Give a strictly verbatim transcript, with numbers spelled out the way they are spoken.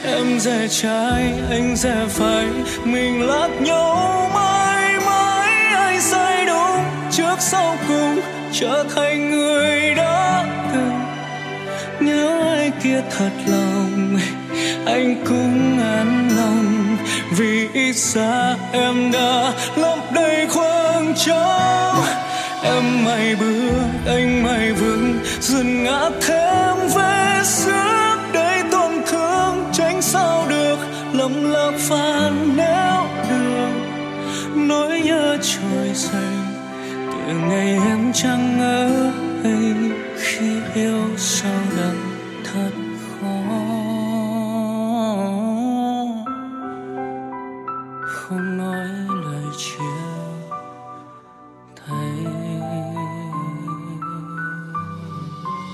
Em rẽ trái, anh rẽ phải, mình lạc nhau mãi mãi. Ai sai đúng trước sau cùng trở thành người đã từng. Nhớ ai kia thật lòng, anh cũng an lòng, vì ít ra em đã lấp đầy khoảng trống. Em mày bước, anh mày vững, dần ngã thêm vết xước đầy tổn thương. Tránh sao được lầm lạc phàn nếu được, nỗi nhớ trôi dậy từ ngày em chẳng ngờ ấy khi yêu sau đó.